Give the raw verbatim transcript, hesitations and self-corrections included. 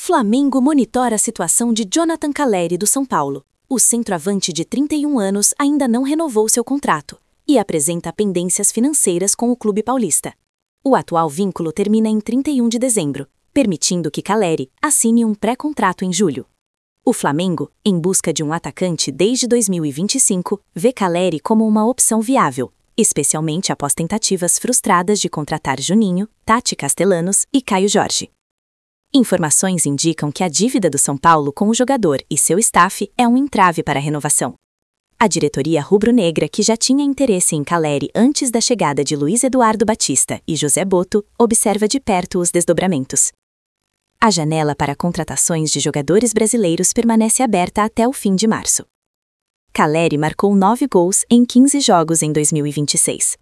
Flamengo monitora a situação de Jonathan Calleri do São Paulo. O centroavante de trinta e um anos ainda não renovou seu contrato e apresenta pendências financeiras com o clube paulista. O atual vínculo termina em trinta e um de dezembro, permitindo que Calleri assine um pré-contrato em julho. O Flamengo, em busca de um atacante desde dois mil e vinte e cinco, vê Calleri como uma opção viável, especialmente após tentativas frustradas de contratar Juninho, Tati Castellanos e Caio Jorge. Informações indicam que a dívida do São Paulo com o jogador e seu staff é um entrave para a renovação. A diretoria rubro-negra, que já tinha interesse em Calleri antes da chegada de Luiz Eduardo Batista e José Boto, observa de perto os desdobramentos. A janela para contratações de jogadores brasileiros permanece aberta até o fim de março. Calleri marcou nove gols em quinze jogos em dois mil e vinte e seis.